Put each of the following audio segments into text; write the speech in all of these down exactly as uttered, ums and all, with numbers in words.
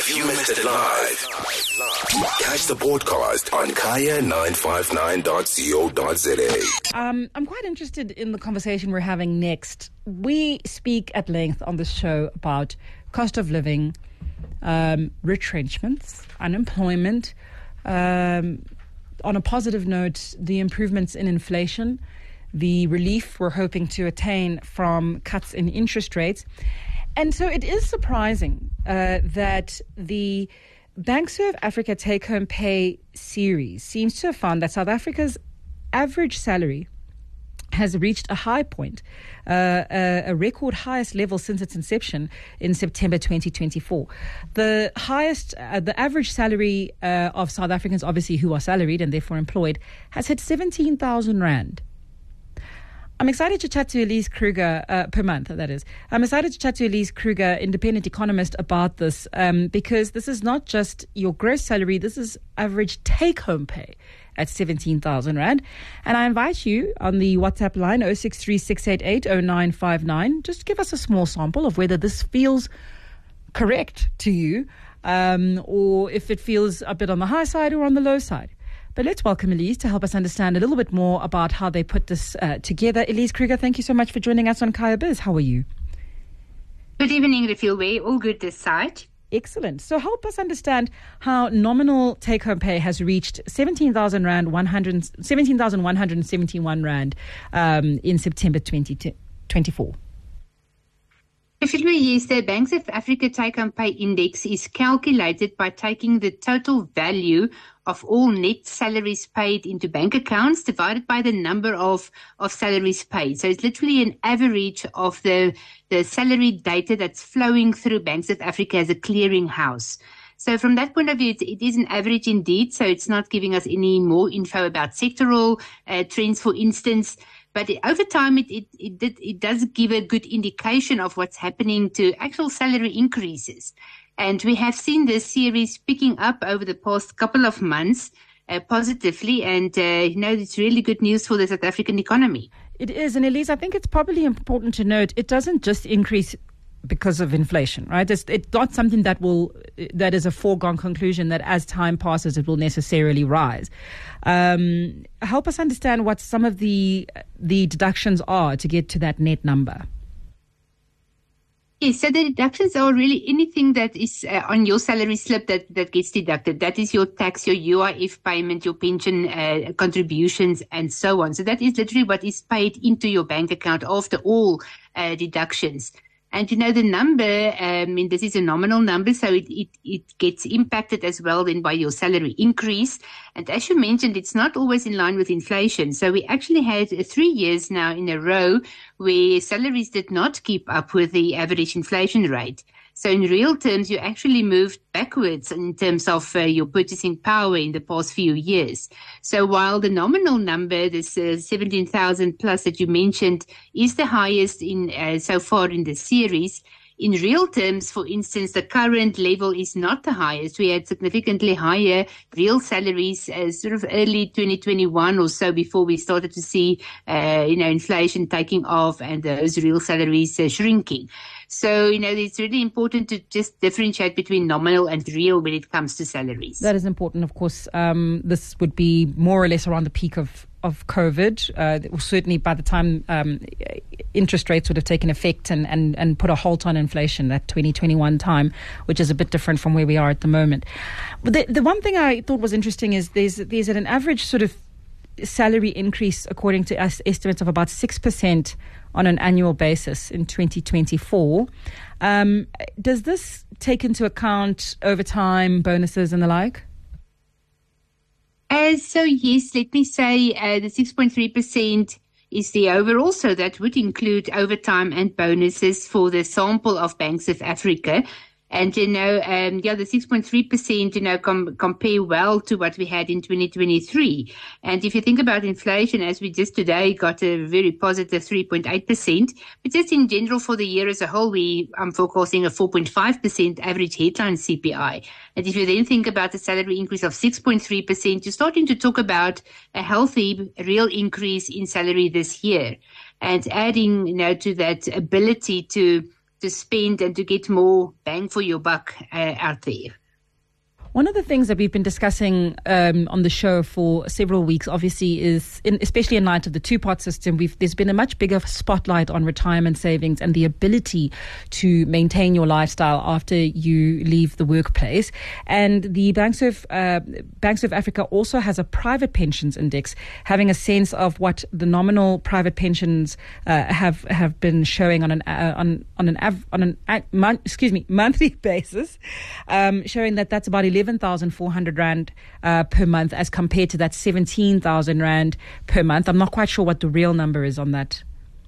If you missed it live, catch the podcast on kaya nine five nine dot co dot za. Um, I'm quite interested in the conversation we're having next. We speak at length on this show about cost of living, um, retrenchments, unemployment. Um, on a positive note, the improvements in inflation, the relief we're hoping to attain from cuts in interest rates. And so it is surprising uh, that the Bankserv Africa Take-Home Pay series seems to have found that South Africa's average salary has reached a high point, uh, a, a record highest level since its inception in September twenty twenty-four. The highest, uh, the average salary uh, of South Africans, obviously who are salaried and therefore employed, has hit seventeen thousand rand. I'm excited to chat to Elise Kruger, uh, per month, that is. I'm excited to chat to Elise Kruger, independent economist, about this um, because this is not just your gross salary, this is average take-home pay at seventeen thousand rand. And I invite you on the WhatsApp line oh six three, six eight eight, oh nine five nine. Just give us a small sample of whether this feels correct to you um, or if it feels a bit on the high side or on the low side. But let's welcome Elise to help us understand a little bit more about how they put this uh, together. Elise Kruger, thank you so much for joining us on Kaya Biz. How are you? Good evening, Refilwe. All good this side. Excellent. So help us understand how nominal take-home pay has reached seventeen thousand rand, one hundred, seventeen thousand one hundred seventy-one rand um, in September twenty twenty-four. Refilwe, yes, the Bankserv Africa Take-Home Pay Index is calculated by taking the total value of all net salaries paid into bank accounts divided by the number of, of salaries paid. So it's literally an average of the, the salary data that's flowing through Bankserv Africa as a clearing house. So from that point of view, it, it is an average indeed. So it's not giving us any more info about sectoral uh, trends, for instance. But over time, it, it, it, did, it does give a good indication of what's happening to actual salary increases. And we have seen this series picking up over the past couple of months uh, positively. And, uh, you know, it's really good news for the South African economy. It is. And Elise, I think it's probably important to note it doesn't just increase because of inflation, right? It's, it's not something that will, that is a foregone conclusion that as time passes, it will necessarily rise. Um, help us understand what some of the, the deductions are to get to that net number. Yes, so the deductions are really anything that is uh, on your salary slip that, that gets deducted. That is your tax, your U I F payment, your pension uh, contributions, and so on. So that is literally what is paid into your bank account after all uh, deductions. And, you know, the number, I mean, this is a nominal number, so it, it, it gets impacted as well then by your salary increase. And as you mentioned, it's not always in line with inflation. So we actually had three years now in a row where salaries did not keep up with the average inflation rate. So in real terms, you actually moved backwards in terms of uh, your purchasing power in the past few years. So while the nominal number, this uh, seventeen thousand plus that you mentioned, is the highest in uh, so far in the series, in real terms, for instance, the current level is not the highest. We had significantly higher real salaries uh, sort of early twenty twenty-one or so before we started to see, uh, you know, inflation taking off and those real salaries uh, shrinking. So, you know, it's really important to just differentiate between nominal and real when it comes to salaries. That is important, of course. Um, this would be more or less around the peak of, of COVID. Uh, certainly by the time um, interest rates would have taken effect and, and, and put a halt on inflation, that twenty twenty-one time, which is a bit different from where we are at the moment. But the, the one thing I thought was interesting is there's, there's an average sort of salary increase, according to us, estimates of about six percent on an annual basis in twenty twenty-four. Um, does this take into account overtime, bonuses and the like? Uh, so, yes, let me say uh, the six point three percent is the overall. So that would include overtime and bonuses for the sample of Bankserv Africa. And, you know, um, yeah, the six point three percent, you know, com- compare well to what we had in twenty twenty-three. And if you think about inflation, as we just today got a very positive three point eight percent, but just in general for the year as a whole, we I'm forecasting a four point five percent average headline C P I. And if you then think about the salary increase of six point three percent, you're starting to talk about a healthy real increase in salary this year. And adding, you know, to that ability to to spend and to get more bang for your buck uh, out there. One of the things that we've been discussing um, on the show for several weeks, obviously, is in, especially in light of the two-part system, we've, there's been a much bigger spotlight on retirement savings and the ability to maintain your lifestyle after you leave the workplace. And the Banks of uh, Banks of Africa also has a private pensions index, having a sense of what the nominal private pensions uh, have have been showing on an uh, on on an av- on an uh, mon- excuse me monthly basis, um, showing that that's about eleven thousand four hundred rand uh, per month as compared to that seventeen thousand rand per month. I'm not quite sure what the real number is on that.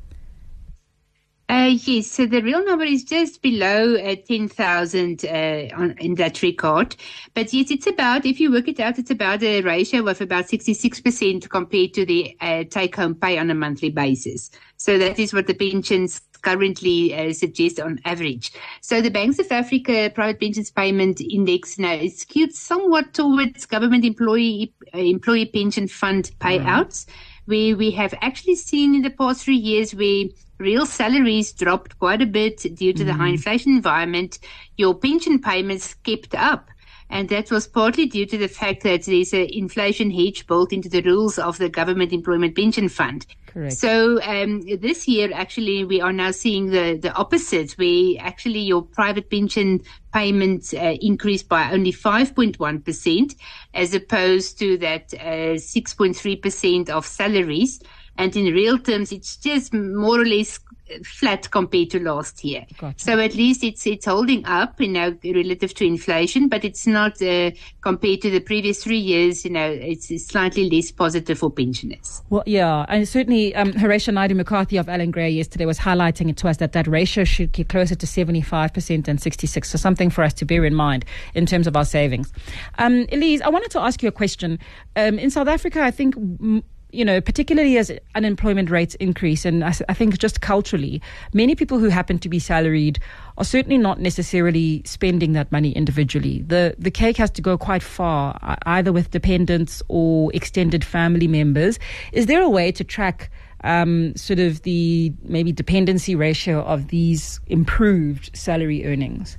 Uh, yes, so the real number is just below uh, ten thousand uh, on, in that record. But yes, it's about, if you work it out, it's about a ratio of about sixty-six percent compared to the uh, take-home pay on a monthly basis. So that is what the pensions currently uh, suggest on average. So the Banks of Africa Private Pensions Payment Index now is skewed somewhat towards government employee uh, employee pension fund payouts, mm. where we have actually seen in the past three years where real salaries dropped quite a bit due to mm. the high inflation environment. Your pension payments kept up. And that was partly due to the fact that there's an inflation hedge built into the rules of the Government Employment Pension Fund. Correct. So um, this year, actually, we are now seeing the, the opposite, where actually your private pension payments uh, increased by only five point one percent, as opposed to that uh, six point three percent of salaries. And in real terms, it's just more or less flat compared to last year. Gotcha. So at least it's it's holding up, you know, relative to inflation, but it's not uh, compared to the previous three years, you know, it's slightly less positive for pensioners. Well, yeah, and certainly um, Horatio Naidoo-McCarthy of Allan Gray yesterday was highlighting it to us that that ratio should get closer to seventy-five percent and sixty-six, so something for us to bear in mind in terms of our savings. Um, Elise, I wanted to ask you a question. Um, in South Africa, I think... M- You know, particularly as unemployment rates increase, and I, I think just culturally, many people who happen to be salaried are certainly not necessarily spending that money individually. The the cake has to go quite far, either with dependents or extended family members. Is there a way to track um, sort of the maybe dependency ratio of these improved salary earnings?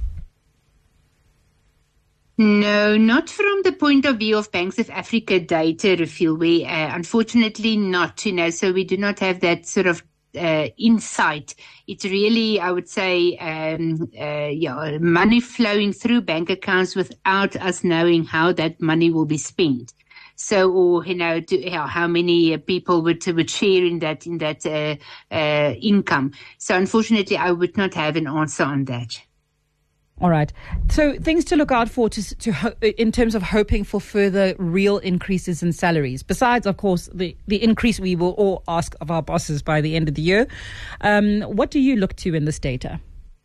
No, not from the point of view of Banks of Africa data, Refilwe. Uh, unfortunately not, you know, so we do not have that sort of uh, insight. It's really, I would say, um, uh, yeah, money flowing through bank accounts without us knowing how that money will be spent. So, or, you know, to, how, how many people would, would share in that, in that uh, uh, income. So unfortunately, I would not have an answer on that. All right. So things to look out for to, to ho- in terms of hoping for further real increases in salaries, besides, of course, the, the increase we will all ask of our bosses by the end of the year. Um, what do you look to in this data?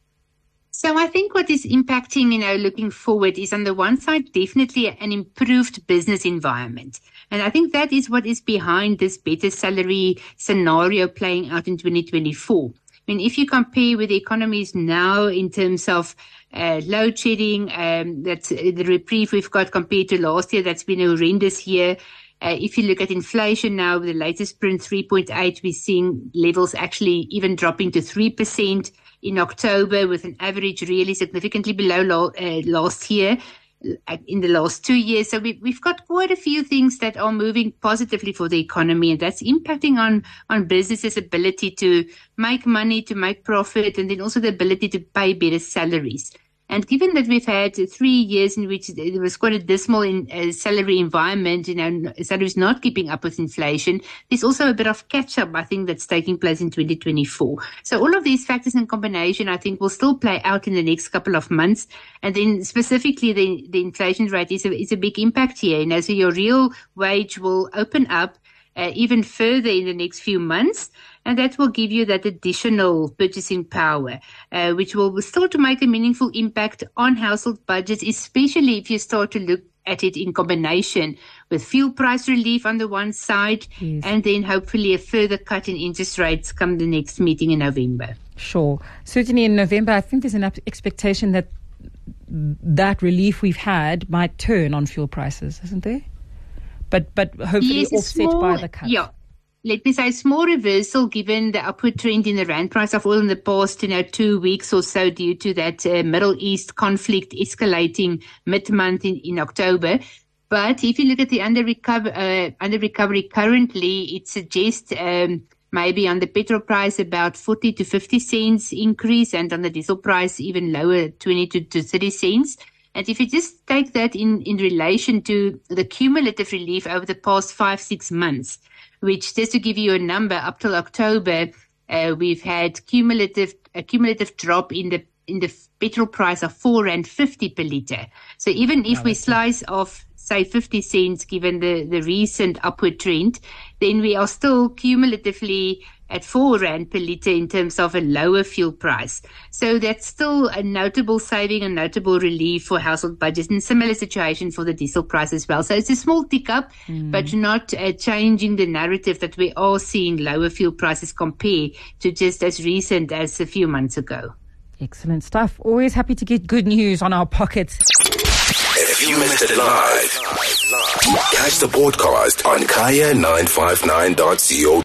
So I think what is impacting, you know, looking forward is on the one side, definitely an improved business environment. And I think that is what is behind this better salary scenario playing out in twenty twenty-four. I mean, if you compare with the economies now in terms of uh, load shedding, um, that's uh, the reprieve we've got compared to last year, that's been a horrendous year. Uh, if you look at inflation now, the latest print, three point eight, we're seeing levels actually even dropping to three percent in October, with an average really significantly below lo- uh, last year. In the last two years. So we, we've got quite a few things that are moving positively for the economy, and that's impacting on, on businesses' ability to make money, to make profit, and then also the ability to pay better salaries. And given that we've had three years in which there was quite a dismal in, uh, salary environment, you know, salaries not keeping up with inflation, there's also a bit of catch-up, I think, that's taking place in twenty twenty-four. So all of these factors in combination, I think, will still play out in the next couple of months. And then specifically, the, the inflation rate is a, is a big impact here. You know, so your real wage will open up uh, even further in the next few months. And that will give you that additional purchasing power, uh, which will start to make a meaningful impact on household budgets, especially if you start to look at it in combination with fuel price relief on the one side, yes, and then hopefully a further cut in interest rates come the next meeting in November. Sure. Certainly in November, I think there's an expectation that that relief we've had might turn on fuel prices, isn't there? But but hopefully yes, offset small, by the cut. Yeah. let me say, a small reversal given the upward trend in the rand price of oil in the past, you know, two weeks or so due to that uh, Middle East conflict escalating mid-month in, in October. But if you look at the under, recover, uh, under recovery currently, it suggests um, maybe on the petrol price about forty to fifty cents increase, and on the diesel price even lower, twenty to thirty cents. And if you just take that in, in relation to the cumulative relief over the past five, six months, which, just to give you a number, up till October, uh, we've had cumulative a cumulative drop in the in the petrol price of four rand fifty per litre. So even if no, we slice it. off, say, fifty cents, given the, the recent upward trend, then we are still cumulatively at four rand per litre in terms of a lower fuel price. So that's still a notable saving, a notable relief for household budgets, and similar situation for the diesel price as well. So it's a small tick up, mm. but not uh, changing the narrative that we are seeing lower fuel prices compared to just as recent as a few months ago. Excellent stuff. Always happy to get good news on our pockets. If you missed it live, catch the podcast on kaya nine five nine dot co.